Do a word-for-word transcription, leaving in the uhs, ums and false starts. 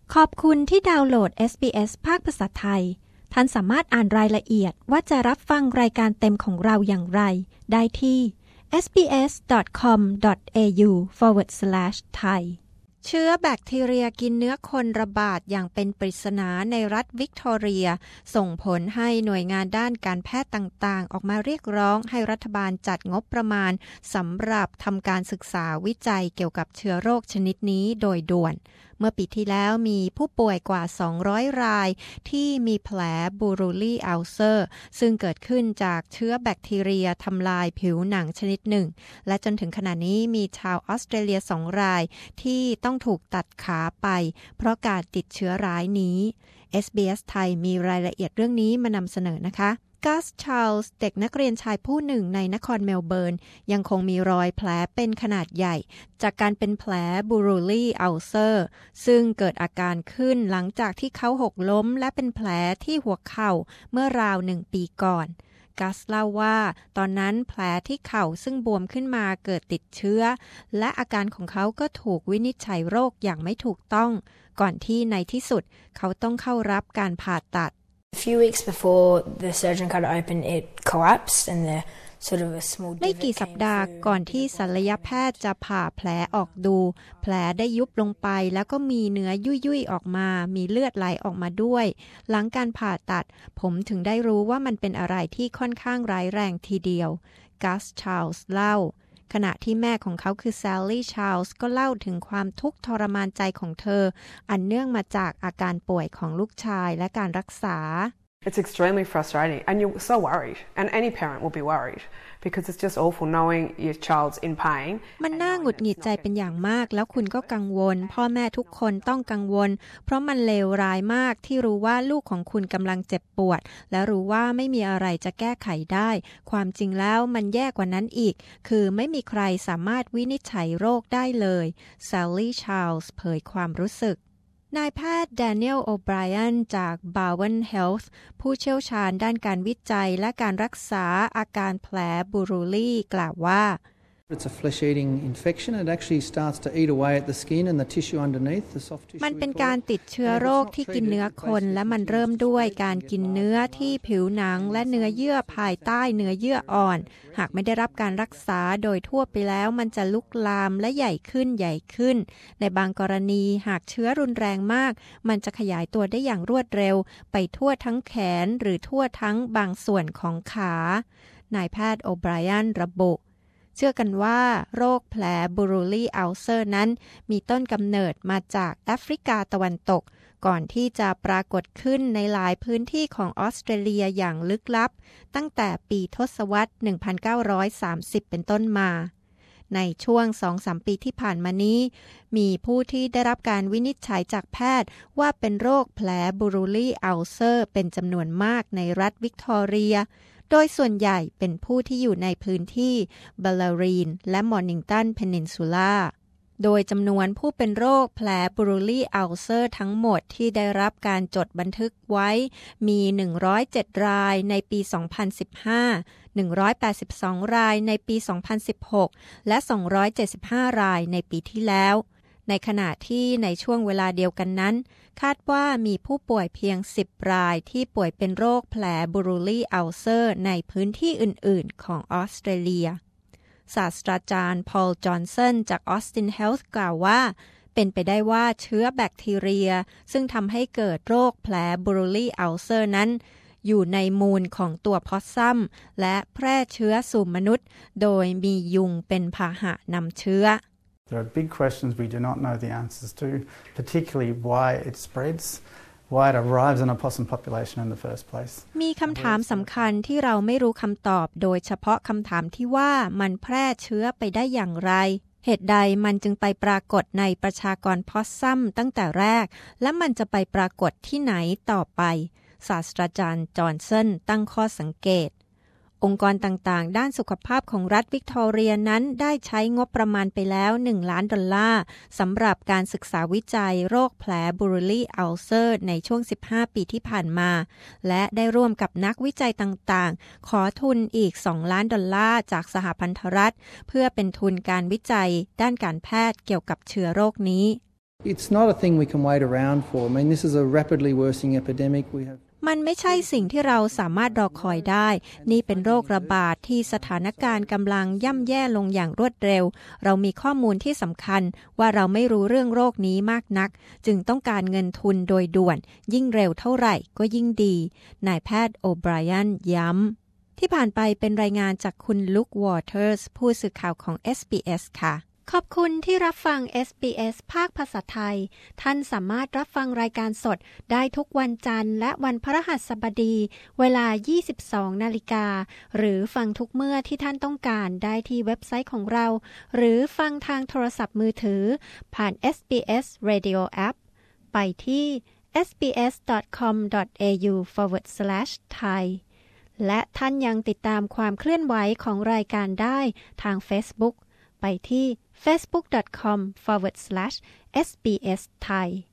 ขอบคุณที่ดาวน์โหลด เอส บี เอส ภาคภาษาไทยท่านสามารถอ่านรายละเอียดว่าจะรับฟังรายการเต็มของเราอย่างไรได้ที่ เอส บี เอส ดอท คอม ดอท เอ ยู สแลช ไทย เชื้อแบคทีเรียกินเนื้อคนระบาดอย่างเป็นปริศนาในรัฐวิกตอเรียส่งผลให้หน่วยงานด้านการแพทย์ต่างๆออกมาเรียกร้องให้รัฐบาลจัดงบประมาณสำหรับทำการศึกษาวิจัยเกี่ยวกับเชื้อโรคชนิดนี้โดยด่วนเมื่อปีที่แล้วมีผู้ป่วยกว่าสองร้อยรายที่มีแผลบูรูลีอัลเซอร์ซึ่งเกิดขึ้นจากเชื้อแบคทีเรียทำลายผิวหนังชนิดหนึ่งและจนถึงขณะนี้มีชาวออสเตรเลียสองรายที่ต้องถูกตัดขาไปเพราะการติดเชื้อร้ายนี้ เอส บี เอส ไทยมีรายละเอียดเรื่องนี้มานำเสนอนะคะกัส ชาร์ลส์เด็กนักเรียนชายผู้หนึ่งในนครเมลเบิร์นยังคงมีรอยแผลเป็นขนาดใหญ่จากการเป็นแผลบูรูลีอัลเซอร์ซึ่งเกิดอาการขึ้นหลังจากที่เขาหกล้มและเป็นแผลที่หัวเข่าเมื่อราวหนึ่งปีก่อนกัสเล่าว่าตอนนั้นแผลที่เข่าซึ่งบวมขึ้นมาเกิดติดเชื้อและอาการของเขาก็ถูกวินิจฉัยโรคอย่างไม่ถูกต้องก่อนที่ในที่สุดเขาต้องเข้ารับการผ่าตัด A few weeks before the surgeon cut open, it collapsed and the sort of a small divot ไม่กี่สัปดาห์ก่อนที่ศัลยแพทย์จะผ่าแผลออกดูแผลได้ยุบลงไปแล้วก็มีเนื้อยุ่ยๆออกมามีเลือดไหลออกมาด้วยหลังการผ่าตัดผมถึงได้รู้ว่ามันเป็นอะไรที่ค่อนข้างร้ายแรงทีเดียวกัส ชาร์ลส์เล่าขณะที่แม่ของเขาคือแซลลี่ ชาร์ลส์ก็เล่าถึงความทุกข์ทรมานใจของเธออันเนื่องมาจากอาการป่วยของลูกชายและการรักษา It's extremely frustrating and you're so worried and any parent will be worried because it's just awful knowing your child's in pain มันน่าหงุดหงิดใจเป็นอย่างมากแล้วคุณก็กังวลพ่อแม่ทุกคนต้องกังวลเพราะมันเลวร้ายมากที่รู้ว่าลูกของคุณกำลังเจ็บปวดและรู้ว่าไม่มีอะไรจะแก้ไขได้ความจริงแล้วมันแย่กว่านั้นอีกคือไม่มีใครสามารถวินิจฉัยโรคได้เลยแซลลี่ ชาร์ลส์เผยความรู้สึกนายแพทย์แดเนียล โอไบรอันจาก Bowen Health ผู้เชี่ยวชาญด้านการวิจัยและการรักษาอาการแผลบูรูลีกล่าวว่า It's a flesh-eating infection. It actually starts to eat away at the skin and the tissue underneath, the soft tissue. มันเป็นการติดเชื้อโรคที่กินเนื้อคนและมันเริ่มด้วยการกินเนื้อที่ผิวหนังและเนื้อเยื่อภายใต้เนื้อเยื่ออ่อนหากไม่ได้รับการรักษาโดยทั่วไปแล้วมันจะลุกลามและใหญ่ขึ้นใหญ่ขึ้นในบางกรณีหากเชื้อรุนแรงมากมันจะขยายตัวได้อย่างรวดเร็วไปทั่วทั้งแขนหรือทั่วทั้งบางส่วนของขานายแพทย์โอไบรอันระบุเชื่อกันว่าโรคแผลบูรูลีอัลเซอร์นั้นมีต้นกำเนิดมาจากแอฟริกาตะวันตกก่อนที่จะปรากฏขึ้นในหลายพื้นที่ของออสเตรเลียอย่างลึกลับตั้งแต่ปีทศวรรษ หนึ่งพันเก้าร้อยสามสิบ เป็นต้นมาในช่วง สองถึงสาม ปีที่ผ่านมานี้มีผู้ที่ได้รับการวินิจฉัยจากแพทย์ว่าเป็นโรคแผลบูรูลีอัลเซอร์เป็นจำนวนมากในรัฐวิกตอเรียโดยส่วนใหญ่เป็นผู้ที่อยู่ในพื้นที่บัลลารีนและมอร์นิงตันเพนินซูล่าโดยจำนวนผู้เป็นโรคแผลบูรูลีอัลเซอร์ทั้งหมดที่ได้รับการจดบันทึกไว้มีหนึ่งร้อยเจ็ดรายในปี สองพันสิบห้า หนึ่งร้อยแปดสิบสองรายในปี สองพันสิบหก และ สองร้อยเจ็ดสิบห้า รายในปีที่แล้วในขณะที่ในช่วงเวลาเดียวกันนั้นคาดว่ามีผู้ป่วยเพียงสิบรายที่ป่วยเป็นโรคแผลบูรูลีอัลเซอร์ในพื้นที่อื่นๆของออสเตรเลียศาสตราจารย์พอล จอห์นสันจาก Austin Health กล่าวว่าเป็นไปได้ว่าเชื้อแบคทีเรียซึ่งทำให้เกิดโรคแผลบูรูลีอัลเซอร์นั้นอยู่ในมูลของตัวพอสซัมและแพร่เชื้อสู่มนุษย์โดยมียุงเป็นพาหะนำเชื้อ There are big questions we do not know the answers to, particularly why it spreads, why it arrives in a possum population in the first place. มีคำถามสำคัญที่เราไม่รู้คำตอบโดยเฉพาะคำถามที่ว่ามันแพร่เชื้อไปได้อย่างไรเหตุใดมันจึงไปปรากฏในประชากรพอสซัมตั้งแต่แรกและมันจะไปปรากฏที่ไหนต่อไปศาสตราจารย์จอห์นสันตั้งข้อสังเกตองค์กรต่างๆด้านสุขภาพของรัฐวิกตอเรียนั้นได้ใช้งบประมาณไปแล้วหนึ่งล้านดอลลาร์สำหรับการศึกษาวิจัยโรคแผลบูรูลีอัลเซอร์ในช่วงสิบห้าปีที่ผ่านมาและได้ร่วมกับนักวิจัยต่างๆขอทุนอีกสองล้านดอลลาร์จากสหพันธรัฐเพื่อเป็นทุนการวิจัยด้านการแพทย์เกี่ยวกับเชื้อโรคนี้ It's not a thing we can wait around for. I mean, this is a rapidly worsening epidemic. We have มันไม่ใช่สิ่งที่เราสามารถรอคอยได้นี่เป็นโรคระบาดที่สถานการณ์กำลังย่ำแย่ลงอย่างรวดเร็วเรามีข้อมูลที่สำคัญว่าเราไม่รู้เรื่องโรคนี้มากนักจึงต้องการเงินทุนโดยด่วนยิ่งเร็วเท่าไหร่ก็ยิ่งดีนายแพทย์โอไบรอันย้ำที่ผ่านไปเป็นรายงานจากคุณลุควอเตอร์สผู้สื่อข่าวของ เอส บี เอส ค่ะขอบคุณที่รับฟัง เอส บี เอส ภาคภาษาไทยท่านสามารถรับฟังรายการสดได้ทุกวันจันทร์และวันพฤหัสบดีเวลา ยี่สิบสองนาฬิกาหรือฟังทุกเมื่อที่ท่านต้องการได้ที่เว็บไซต์ของเราหรือฟังทางโทรศัพท์มือถือผ่าน เอส บี เอส Radio App ไปที่ เอส บี เอส ดอท คอม ดอท เอ ยู สแลช ไทย และท่านยังติดตามความเคลื่อนไหวของรายการได้ทาง Facebook ไปที่ facebook ดอท คอม สแลช เอส บี เอส ไทย